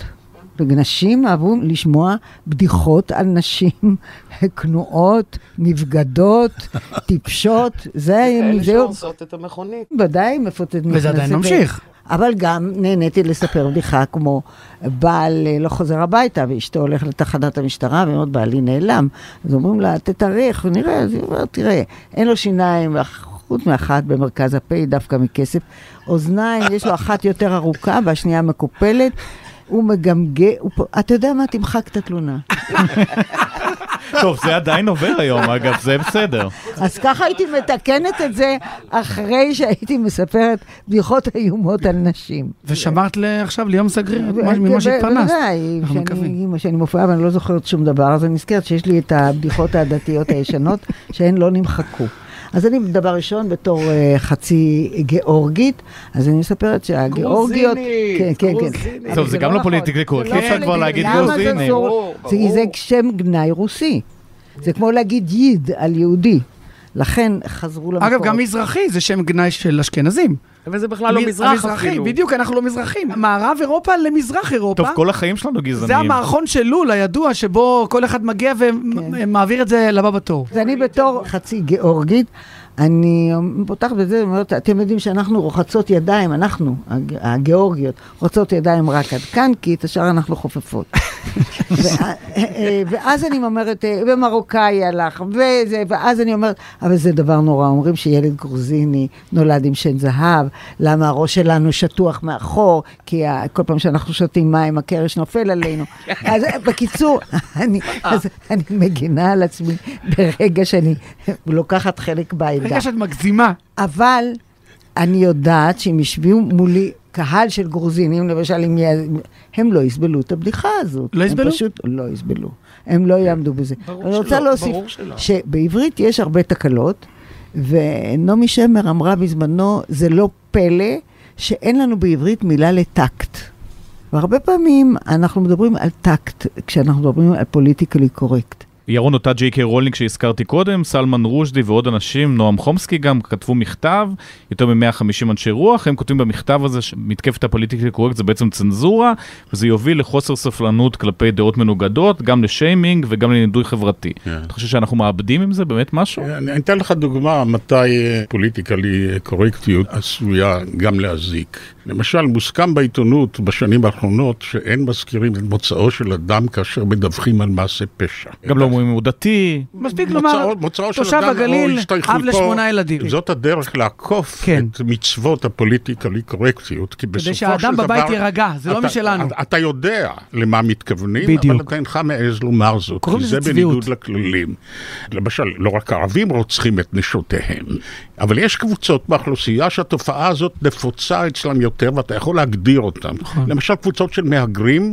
ונשים אהבו לשמוע בדיחות על נשים כנועות, נבגדות, טיפשות. אלה שעושות את המכונית. ודאי, מפוצץ. וזה עדיין ממשיך. אבל גם נהניתי לספר בדיחה כמו בעל לא חוזר הביתה, ואשתו הולך לתחנת המשטרה, ומאוד בעלי נעלם. אז אומרים לה, תתאריך, ונראה, אז היא אומרת, תראה, אין לו שיניים, חוץ מאחת במרכז הפה, דווקא מכסף. אוזניים, יש לו אחת יותר ארוכה, והשנייה מקופלת. הוא מגמגה, אתה יודע מה? תמחק את התלונה. טוב, זה עדיין עובר היום, אגב, זה בסדר. אז ככה הייתי מתקנת את זה אחרי שהייתי מספרת בדיחות איומות על נשים. ושמרת עכשיו ליום סגריר, ממה שהתפרנסת. בוודאי, שאני מופיעה ואני לא זוכרת שום דבר, אז אני נזכרת שיש לי את הבדיחות הדתיות הישנות, שהן לא נמחקו. אז אני דבר ראשון בתור חצי גיאורגית, אז אני מספרת שהגיאורגיות... גרוזיני. טוב, זה גם לא פוליטיקלי קורקט, אי אפשר כבר להגיד גרוזיני. זה שם גנאי רוסי. זה כמו להגיד ייד על יהודי. לכן חזרו למקור. אגב, גם מזרחי זה שם גנאי של אשכנזים. אבל זה בכלל לא מזרח אפילו. בדיוק, אנחנו לא מזרחים. מערב אירופה למזרח אירופה. טוב, כל החיים שלנו גזעניים. זה המערכון של לול הידוע, שבו כל אחד מגיע ומעביר את זה לבא בתור. אז אני בתור חצי גיאורגית, אני פותחת בזה, אומרת, אתם יודעים שאנחנו רוחצות ידיים, אנחנו, הגיאורגיות, רוחצות ידיים רק עד כאן, כי את השאר אנחנו חופפות. ואז אני אומרת, במרוקאי הלך, ואז אני אומרת, אבל זה דבר נורא, אומרים שילד גרוזיני נולד עם שן זהב, למה הראש שלנו שטוח מאחור, כי כל פעם שאנחנו שותים מים, הקרש נופל עלינו. אז בקיצור, אני מגינה על עצמי ברגע שאני לוקחת חלק בעדה. רגע שאת מגזימה. אבל אני יודעת שהם ישביעו מולי קהל של גרוזינים, למשל, הם לא יסבלו את הבדיחה הזאת. לא יסבלו? הם פשוט לא יסבלו. הם לא יעמדו בזה. אני רוצה להוסיף שבעברית יש הרבה תקלות, ונעמי שמר אמרה בזמנו, זה לא פלא שאין לנו בעברית מילה לטקט. והרבה פעמים אנחנו מדברים על טקט, כשאנחנו מדברים על פוליטיקלי קורקט. ירון, אותה ג'יי.קיי רולינג שהזכרתי קודם, סלמן רושדי ועוד אנשים, נועם חומסקי גם, כתבו מכתב, יותר מ-150 אנשי רוח, הם כותבים במכתב הזה שמתקפת הפוליטיקלי קורקט זה בעצם צנזורה, וזה יוביל לחוסר ספלנות כלפי דעות מנוגדות, גם לשיימינג וגם לנידוי חברתי. אתה חושב שאנחנו מאבדים עם זה באמת משהו? אני אתן לך דוגמה מתי פוליטיקלי קורקטיות עשויה גם להזיק. למשל, מוסכם בעיתונות בשנים האחרונות שאין מזכירים את מוצאו של אדם כאשר מדווחים על מעשה פשע. גם לא אומרים הוא דתי. מספיק לומר, תושב הגליל, אב ל8 ילדים. זאת הדרך לעקוף את מצוות הפוליטיקלי קורקטיות. כדי שהאדם בבית יירגע, זה לא משלנו. אתה יודע למה מתכוונים, אבל אתה אינך מעז לומר זאת, כי זה בניגוד לכללים. למשל, לא רק הערבים רוצחים את נשותיהם, אבל יש קבוצות באוכלוסייה שהתופעה הזאת נפוצה אצלם יותר, ואתה יכול להגדיר אותם. למשל, קבוצות של מהגרים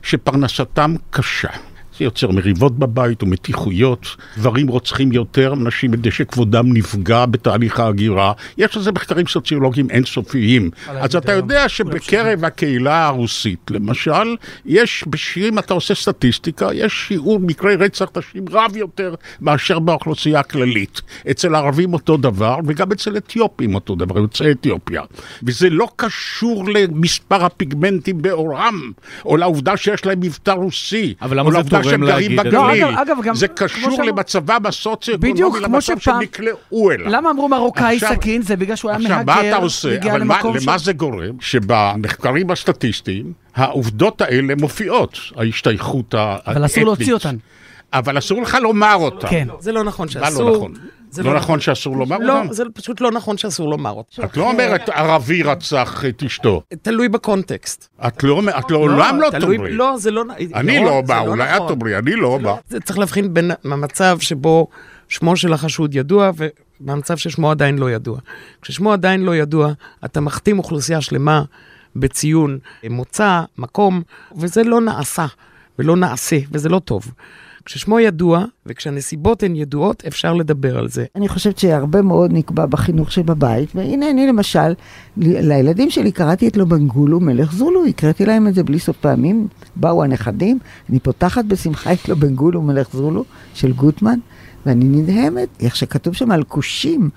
שפרנסתם קשה. זה יוצר מריבות בבית ומתיחויות, דברים רוצחים יותר, אנשים מדי שכבודם נפגע בתהליך ההגירה. יש לזה מחקרים סוציולוגיים אינסופיים. אז אתה יודע שבקרב הקהילה הרוסית, למשל, יש בשירים, אתה עושה סטטיסטיקה, יש שיעור מקרי רצח נשים רב יותר מאשר באוכלוסייה הכללית. אצל ערבים אותו דבר, וגם אצל אתיופים אותו דבר, יוצאי אתיופיה. וזה לא קשור למספר הפיגמנטים בעורם, או לעובדה שיש להם מבטא רוסי, או לעובדה שהם גרים בגליל. זה קשור למצבם הסוציו-אקונומי, למצב שהם נקלעו אליו. למה אמרו מרוקאי סכין? זה בגלל שהוא היה מהגר. עכשיו, מה אתה עושה? אבל למה זה גורם? שבמחקרים הסטטיסטיים, העובדות האלה מופיעות, ההשתייכות האתנית. אבל אסור להוציא אותן. אבל אסור לך לומר אותן. כן. זה לא נכון שאסור. לא נכון שאסור לומר אותם? לא, זה פשוט לא נכון שאסור לומר אותם. את לא אומרת ערבי רצח את אשתו. תלוי בקונטקסט. את לעולם לא תאמרי. לא, זה לא... אני לא בא, אולי את תאמרי, אני לא בא. צריך להבחין בין המצב שבו שמו של החשוד ידוע ובמצב ששמו עדיין לא ידוע. כששמו עדיין לא ידוע, אתה מחתים אוכלוסייה שלמה בציון מוצא, מקום, וזה לא נעשה ולא נעשה, וזה לא טוב. כששמו ידוע, וכשהנסיבות הן ידועות, אפשר לדבר על זה. אני חושבת שהרבה מאוד נקבע בחינוך שבבית, והנה אני למשל, לילדים שלי קראתי את לובנגולו מלך זולו, הקראתי להם את זה בלי סוף פעמים, באו הנכדים, אני פותחת בשמחה את לובנגולו מלך זולו של גוטמן, ואני נדהמת, איך שכתוב שם על כושים,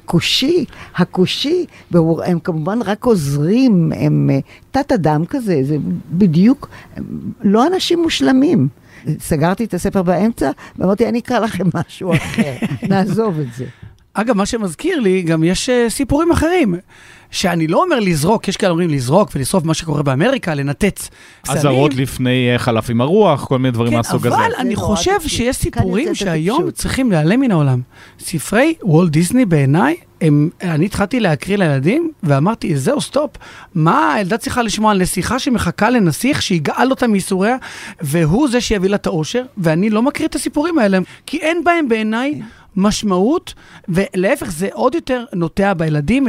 הכושי, הם כמובן רק עוזרים, הם תת אדם כזה, זה בדיוק, לא אנשים מושלמים. סגרתי את הספר באמצע, ואמרתי, אני אקרא לכם משהו אחר, נעזוב את זה. אגב, מה שמזכיר לי, גם יש סיפורים אחרים, שאני לא אומר לזרוק, יש כאלה אומרים לזרוק ולשרוף מה שקורה באמריקה, לנתץ פסלים. עזרות לפני חלף עם הרוח, כל מיני דברים מהסוג הזה. אבל אני חושב שיש סיפורים שהיום צריכים להיעלם מן העולם. ספרי וולט דיסני בעיניי, אני התחלתי להקריא לילדים, ואמרתי, זהו, סטופ, מה הילדה צריכה לשמוע על נסיכה שמחכה לנסיך, שיגאל אותה מייסוריה, והוא זה שיביא לה את האושר, ואני לא מקריא את הסיפורים האלה, כי אין בהם בעיניי משמעות, ולהפך זה עוד יותר נוטע בילדים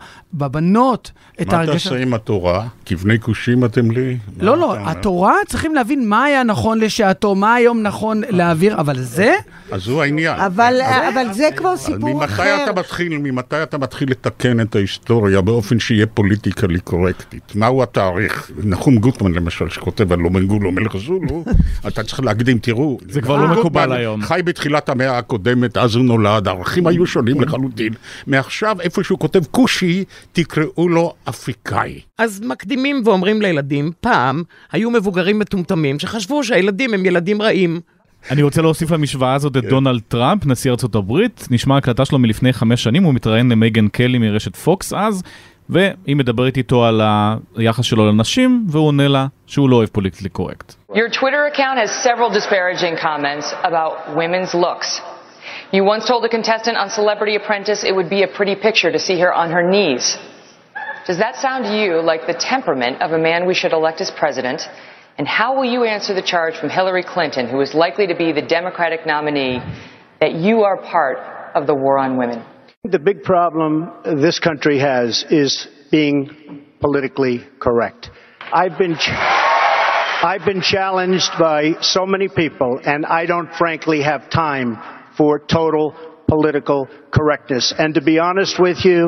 בבנות, את מה תעשה עם התורה? כבני כושים אתם לי? לא, התורה צריכים להבין מה היה נכון לשעתו, מה היום נכון להעביר, אבל זה... אז זו העניין. אבל זה כבר סיפור אחר. ממתי אתה מתחיל לתקן את ההיסטוריה באופן שיהיה פוליטיקלי קורקטית? מהו התאריך? נחום גוטמן למשל, שכותב על לובנגולו מלך זולו, אתה צריך להקדים, תראו. זה כבר לא מקובל היום. חי בתחילת המאה הקודמת, אז הוא נולד, הערכים היו שונים לחלוטין. מעכשיו, איפה שהוא כותב כושי, תקראו לו אפריקאי. אז מקדימים ואומרים לילדים, פעם היו מבוגרים מטומטמים שחשבו שהילדים הם ילדים רעים. אני רוצה להוסיף למשוואה הזאת את דונלד טראמפ, נשיא ארצות הברית. נשמע הקלטה שלו מלפני 5 שנים, הוא מתראיין למייגן קלי מרשת פוקס אז, והיא מדברת איתו על היחס שלו לנשים, והוא עונה לה שהוא לא אוהב פוליטיקלי קורקט. Your Twitter account has several disparaging comments about women's looks. You once told a contestant on Celebrity Apprentice it would be a pretty picture to see her on her knees. Does that sound to you like the temperament of a man we should elect as president? And how will you answer the charge from Hillary Clinton, who is likely to be the Democratic nominee, that you are part of the war on women? The big problem this country has is being politically correct. I've been challenged by so many people, and I don't frankly have time for total political correctness. And to be honest with you,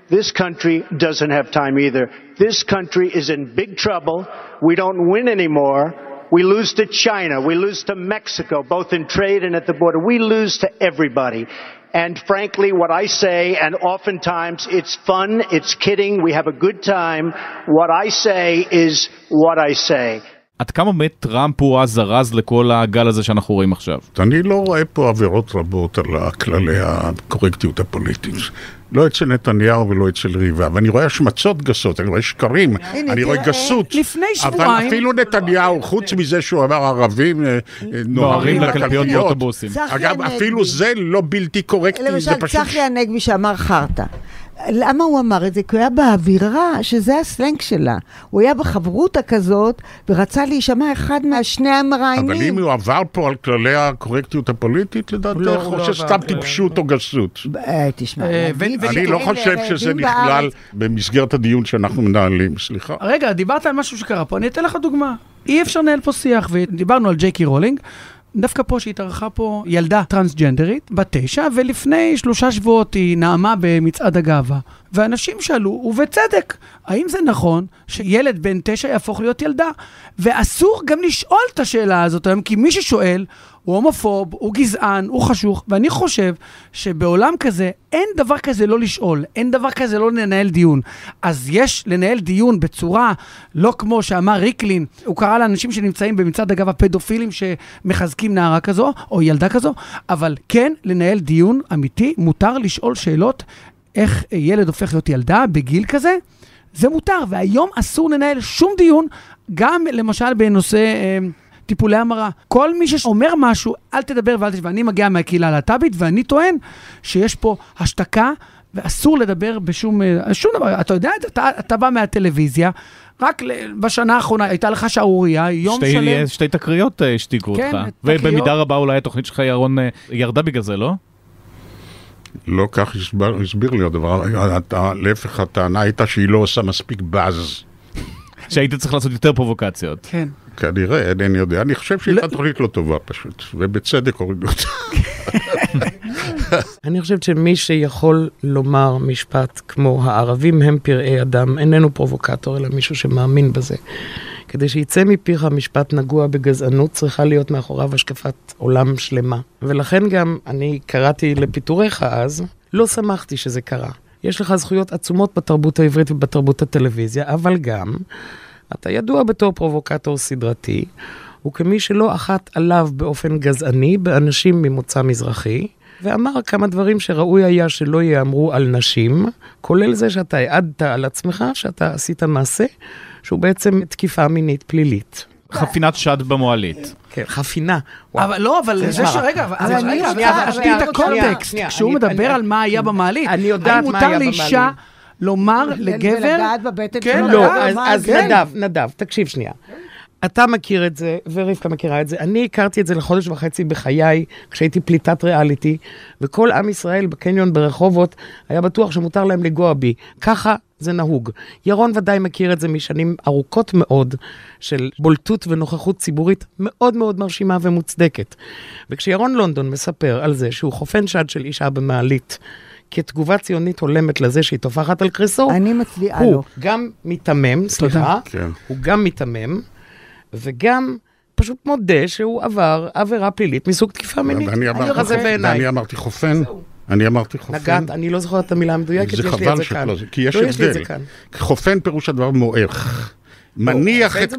this country doesn't have time either. This country is in big trouble. We don't win anymore. We lose to China. We lose to Mexico, both in trade and at the border. We lose to everybody. And frankly, what I say, and oftentimes it's fun, it's kidding, we have a good time. What I say is what I say. עד כמה באמת טראמפ הוא הזרז לכל הגל הזה שאנחנו רואים עכשיו? אני לא רואה פה עבירות רבות על כללי הקורקטיות הפוליטית. לא אצל נתניהו ולא אצל ריבה, ואני רואה השמצות גסות, אני רואה שקרים, אני רואה גסות. לפני שבועיים... אבל אפילו נתניהו, חוץ מזה שהוא אמר ערבים נוהרים לקלפיות אוטובוסים. אגב, אפילו זה לא בלתי קורקטי. למשל, צחי הנגבי שאמר חרטה. למה הוא אמר את זה? כי הוא היה באווירה שזה הסלנג שלה. הוא היה בחברותה כזאת, ורצה להישמע אחד מהשני המראיינים. אבל אם הוא עבר פה על כללי הקורקטיות הפוליטית, לדעתך, או שסתם טיפשות או גסות? תשמע. אני לא חושב שזה נכלל במסגרת הדיון שאנחנו מנהלים, סליחה. רגע, דיברת על משהו שקרה פה, אני אתן לך דוגמה. אי אפשר לנהל פה שיח, ודיברנו על ג'יי.קיי רולינג, דווקא פה שהתארחה פה ילדה טרנסג'נדרית, בת 9, ולפני 3 שבועות היא נעמה במצעד הגאווה. ואנשים שאלו, ובצדק, האם זה נכון שילד בן 9 יהפוך להיות ילדה? ואסור גם לשאול את השאלה הזאת, כי מי ששואל הוא הומופוב, הוא גזען, הוא חשוך, ואני חושב שבעולם כזה אין דבר כזה לא לשאול, אין דבר כזה לא לנהל דיון. אז יש לנהל דיון בצורה לא כמו שאמר ריקלין, הוא קרא לאנשים שנמצאים במצעד הגאווה פדופילים שמחזקים נערה כזו או ילדה כזו, אבל כן לנהל דיון אמיתי, מותר לשאול שאלות איך ילד הופך להיות ילדה בגיל כזה, זה מותר, והיום אסור לנהל שום דיון, גם למשל בנושא טיפולי המרה. כל מי שאומר משהו, אל תדבר ואל תשמע. אני מגיע מהקהילה הלהט"בית, ואני טוען שיש פה השתקה, ואסור לדבר בשום דבר. אתה יודע, אתה בא מהטלוויזיה, רק בשנה האחרונה הייתה לך שערוריה, יום שלם. שתי תקריות השתיקו אותך. ובמידה רבה אולי התוכנית שלך ירון ירדה בגלל זה, לא? לא כך הסביר לי הדבר. להפך, הטענה הייתה שהיא לא עושה מספיק באז. שהיית צריך לעשות יותר פרובוקציות. כן. כנראה, אינני יודע. אני חושב שהייתה תוכנית לא טובה פשוט, ובצדק הורידו אותה. אני חושבת שמי שיכול לומר משפט כמו הערבים הם פראי אדם, איננו פרובוקטור, אלא מישהו שמאמין בזה. כדי שיצא מפיך משפט נגוע בגזענות, צריכה להיות מאחוריו השקפת עולם שלמה. ולכן גם אני קראתי לפיטוריך אז, לא שמחתי שזה קרה. יש לך זכויות עצומות בתרבות העברית ובתרבות הטלוויזיה, אבל גם אתה ידוע בתור פרובוקטור סדרתי, וכמי שלא אחת עליו באופן גזעני באנשים ממוצא מזרחי, ואמר כמה דברים שראוי היה שלא יאמרו על נשים, כולל זה שאתה העדת על עצמך, שאתה עשית מעשה, שהוא בעצם תקיפה מינית פלילית. חפינת שד במועלית. כן, חפינה. אבל לא, אבל זה שרגע, אבל אני רוצה את הקונטקסט, כשהוא מדבר על מה היה במעלית, אני יודעת מה היה במעלית. מותר לאישה לומר לגבר, ולגעת בבטן שלו. לא, אז נדב, תקשיב שנייה. אתה מכיר את זה, ורבקה מכירה את זה. אני הכרתי את זה לחודש וחצי בחיי, כשהייתי פליטת ריאליטי, וכל עם ישראל בקניון ברחובות היה בטוח שמותר להם לגוע בי. ככה זה נהוג. ירון ודאי מכיר את זה משנים ארוכות מאוד, של בולטות ונוכחות ציבורית מאוד מאוד מרשימה ומוצדקת. וכשירון לונדון מספר על זה שהוא חופן שד של אישה במעלית, כתגובה ציונית הולמת לזה שהיא תופחת על קריסו, אני מצליעה לו. הוא גם מתמם, סליחה, הוא גם מתמם, וגם פשוט מודה שהוא עבר עבירה פלילית מסוג תקיפה מינית. ואני אמרתי חופן. אני אמרתי חופן. נגעת, אני לא זוכרת את המילה המדויקת, יש לי את זה כאן. כי יש הבדל. חופן פירוש הדבר מועך. מניח את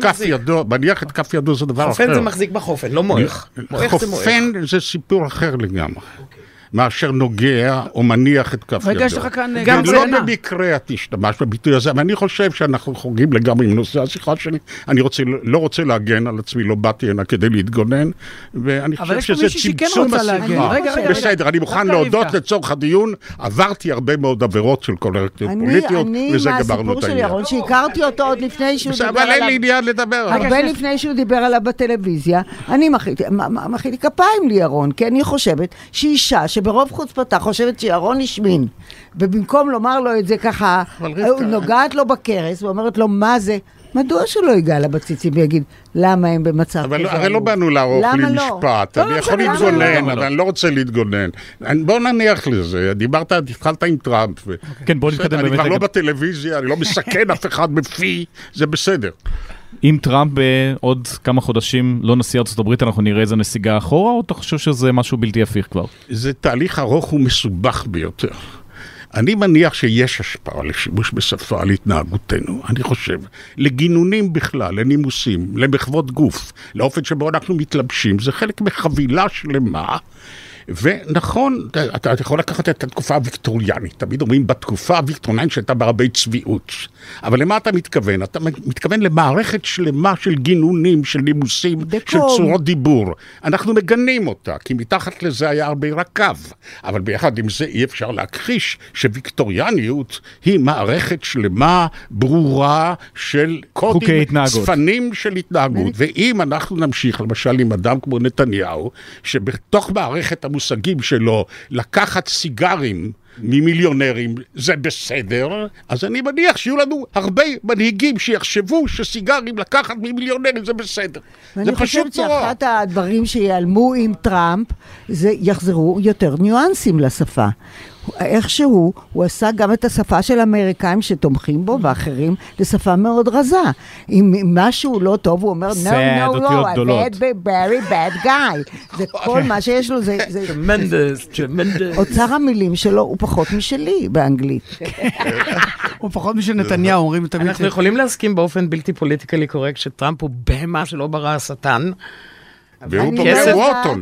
כף ידו זה דבר אחר. חופן זה מחזיק בחופן, לא מועך. חופן זה סיפור אחר לגמרי. מאשר נוגע או מניח את כף ידו. רגע, יש לך כאן גם לא במקרה את תשתמש בביטוי הזה, ואני חושב שאנחנו חוגגים לגמרי עם נושא השיחה שלי. אני לא רוצה להגן על עצמי, לא באתי הנה כדי להתגונן, ואני חושב שזה צמצום השיחה. בסדר, אני מוכן להודות לצורך הדיון, עברתי הרבה מאוד עבירות של קולקטיות פוליטיות, וזה גמרנו את העניין. אני שהכרתי אותו עוד לפני שהוא דיבר עליו. אבל אין לי עניין לדבר. הרבה לפני שהוא דיבר עליו בטלוויזיה, אני מחאתי כפיים לירון, כי אני חושבת שאישה שברוב חוצפתה חושבת שירון השמין, ובמקום לומר לו את זה ככה, נוגעת לו בקרס, ואומרת לו, מה זה? מדוע שלא ייגע לה בציצים ויגיד, למה הם במצב כזה? הרי לא באנו לערוך למשפט, אני יכול להתגונן, אבל אני לא רוצה להתגונן. בואו נניח לזה, התחלת עם טראמפ. כן, בואו נתקדם. אני כבר לא בטלוויזיה, אני לא מסכן אף אחד בפי, זה בסדר. אם טראמפ בעוד כמה חודשים לא נשיא ארצות הברית, אנחנו נראה איזה נסיגה אחורה, או אתה חושב שזה משהו בלתי הפיך כבר? זה תהליך ארוך ומסובך ביותר. אני מניח שיש השפעה לשימוש בשפה על התנהגותנו, אני חושב, לגינונים בכלל, לנימוסים, למחוות גוף, לאופן שבו אנחנו מתלבשים, זה חלק מחבילה שלמה, ונכון, אתה יכול לקחת את התקופה הוויקטוריאנית, תמיד אומרים בתקופה הוויקטוריאנית שהייתה בהרבה צביעות, אבל למה אתה מתכוון? אתה מתכוון למערכת שלמה של גינונים, של נימוסים, של צורות דיבור. אנחנו מגנים אותה, כי מתחת לזה היה הרבה רקב, אבל ביחד עם זה אי אפשר להכחיש שוויקטוריאניות היא מערכת שלמה, ברורה, של קודים, צפנים של התנהגות. ואם אנחנו נמשיך, למשל עם אדם כמו נתניהו, שבתוך מערכת המושגים שלו, לקחת סיגרים ממיליונרים, זה בסדר, אז אני מניח שיהיו לנו הרבה מנהיגים שיחשבו שסיגרים לקחת ממיליונרים זה בסדר. ואני חושבת שאחת הדברים שיעלמו עם טראמפ, זה יחזרו יותר ניואנסים לשפה. איכשהו, הוא עשה גם את השפה של האמריקאים שתומכים בו ואחרים לשפה מאוד רזה. אם משהו לא טוב, הוא אומר, no, a very bad guy. זה כל מה שיש לו, זה... tremendous. אוצר המילים שלו הוא פחות משלי באנגלית. הוא פחות משל נתניהו, אומרים תמיד... אנחנו יכולים להסכים באופן בלתי פוליטיקלי קורקט שטראמפ הוא בהמה שלא ברא השטן, והוא פוגע ווטון,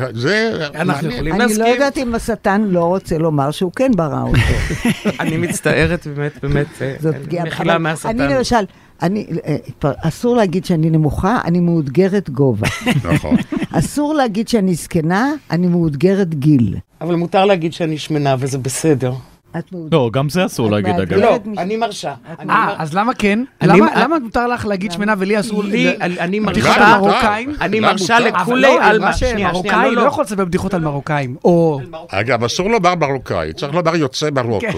אנחנו יכולים להסכים. אני לא יודעת אם השטן לא רוצה לומר שהוא כן ברא אותו. אני מצטערת באמת, מחילה מהשטן. אני למשל, אסור להגיד שאני נמוכה, אני מאותגרת גובה. נכון. אסור להגיד שאני זקנה, אני מאותגרת גיל. אבל מותר להגיד שאני שמנה וזה בסדר. לא, גם זה אסור להגיד אגב. לא, אני מרשה. אז למה כן? למה מותר לך להגיד שמנה ולי אסור לי? אני בדיחות על מרוקאים? אני מרשה לכולי על מה מרוקאי לא יכול לצאת בבדיחות על מרוקאים. אגב, אסור לומר מרוקאי, צריך לומר יוצא מרוקו.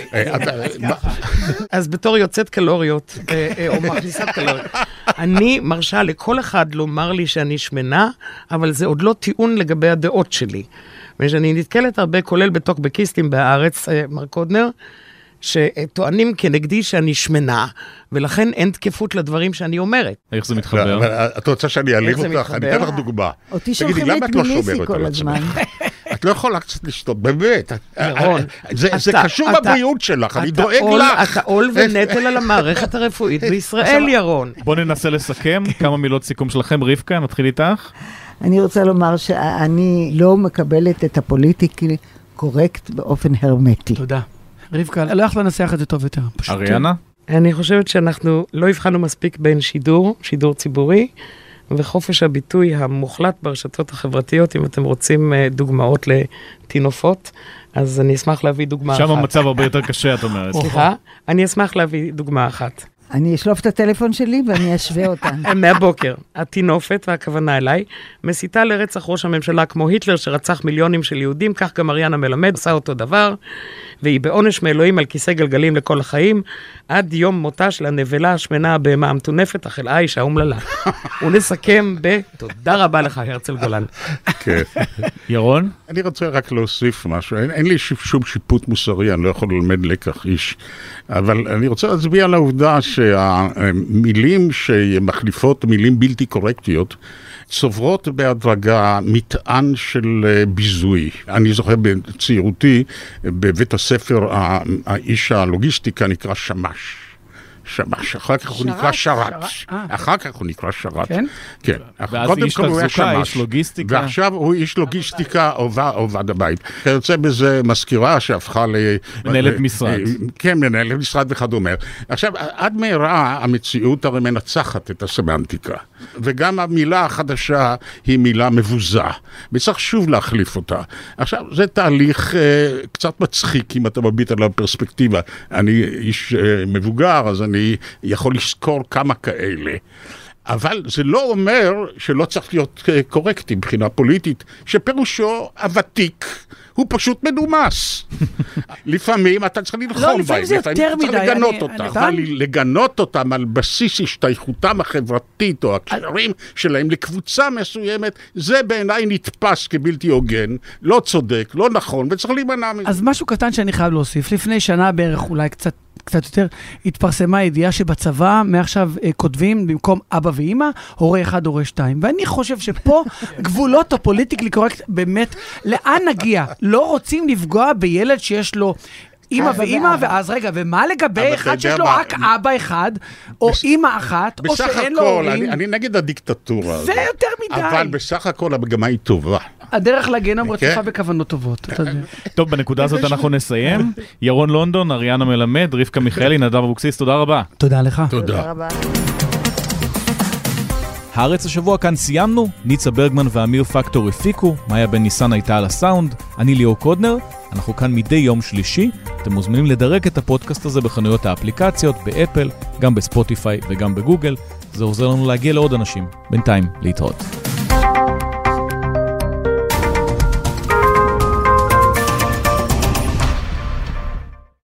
אז בתור יוצאת קלוריות, או מכניסת קלוריות, אני מרשה לכל אחד לומר לי שאני שמנה, אבל זה עוד לא טיעון לגבי הדעות שלי. ושאני נתקלת הרבה, כולל בטוקבקיסטים בארץ, מר קודנר, שטוענים כנגדי שאני שמנה, ולכן אין תקפות לדברים שאני אומרת. איך זה מתחבר? את רוצה שאני אעליב אותך? אני אתן לך דוגמה. אותי שולחים לטביליסי כל הזמן. את לא יכולה קצת לשתות, באמת. זה קשור בבריאות שלך, אני דואג לך. אתה עול ונטל על המערכת הרפואית בישראל, ירון. בוא ננסה לסכם כמה מילות סיכום שלכם. רבקה, נתחיל איתך. אני רוצה לומר שאני לא מקבלת את הפוליטיקלי קורקט באופן הרמטי. תודה. רבקה, לא יכול לנסח את זה טוב יותר. אריאנה? אני חושבת שאנחנו לא הבחנו מספיק בין שידור ציבורי, וחופש הביטוי המוחלט ברשתות החברתיות. אם אתם רוצים דוגמאות לתינופות, אז אני אשמח להביא דוגמה אחת. שם המצב הרבה יותר קשה, את אומרת. סליחה, אני אשמח להביא דוגמה אחת. אני אשלוף את הטלפון שלי ואני אשווה אותן. מהבוקר, התינופת, והכוונה אליי, מסיתה לרצח ראש הממשלה כמו היטלר שרצח מיליונים של יהודים, כך גם אריאנה מלמד עושה אותו דבר, והיא בעונש מאלוהים על כיסא גלגלים לכל החיים, עד יום מותה של הנבלה השמנה הבהמה המטונפת, החלאה אישה אומללה. ונסכם תודה רבה לך, הרצל גולן. כן. ירון? אני רוצה רק להוסיף משהו. אין לי שום שיפוט מוסרי, אני לא יכול ללמד לקח איש. אבל אני רוצה להצביע על העובדה שהמילים שמחליפות מילים בלתי קורקטיות, צוברות בהדרגה מטען של ביזוי. אני זוכר בצעירותי, בבית הספר, האיש הלוגיסטיקה נקרא שמש. אחר כך הוא נקרא שרת. כן? כן. ואז איש תחזוקה, איש לוגיסטיקה. ועכשיו הוא איש לוגיסטיקה או ועד הבית. יוצא בזה מזכירה שהפכה מנהלת משרד. כן, מנהלת משרד וכדומה. עכשיו, עד מהרה המציאות הרי מנצחת את הסמנטיקה. וגם המילה החדשה היא מילה מבוזה. וצריך שוב להחליף אותה. עכשיו, זה תהליך קצת מצחיק אם אתה מביט על הפרספקטיבה. אני איש מבוגר, אז אני יכול לזכור כמה כאלה. אבל זה לא אומר שלא צריך להיות קורקטי מבחינה פוליטית, שפירושו הוותיק הוא פשוט מדומס. לפעמים אתה צריך ללחום בהם, לפעמים זה יותר מדי. צריך לגנות אותם. אבל לגנות אותם על בסיס השתייכותם החברתית או הקשרים שלהם לקבוצה מסוימת, זה בעיניי נתפס כבלתי הוגן, לא צודק, לא נכון, וצריך להימנע מזה. אז משהו קטן שאני חייב להוסיף. לפני שנה בערך, אולי קצת יותר, התפרסמה הידיעה שבצבא מעכשיו כותבים במקום אבא ואמא, הורה אחד, הורה שתיים. ואני חושב שפה גבולות הפוליטיקלי קורקט באמת, לאן נגיע? לא רוצים לפגוע בילד שיש לו אמא ואמא, ואז רגע, ומה לגבי אחד שיש לו רק אבא אחד, או אמא אחת, או שאין לו הורים? אני נגד הדיקטטורה. זה יותר מדי. אבל בסך הכל המגמה היא טובה. הדרך לגיהנום רצופה בכוונות טובות. טוב, בנקודה הזאת אנחנו נסיים. ירון לונדון, אריאנה מלמד, רבקה מיכאלי, נדב אבוקסיס, תודה רבה. תודה לך. תודה. הארץ השבוע כאן סיימנו, ניצה ברגמן ואמיר פקטור הפיקו, מאיה בן ניסן הייתה על הסאונד, אני ליאור קודנר, אנחנו כאן מדי יום שלישי, אתם מוזמנים לדרג את הפודקאסט הזה בחנויות האפליקציות, באפל, גם בספוטיפיי וגם בגוגל, זה עוזר לנו להגיע לעוד אנשים, בינתיים להתראות.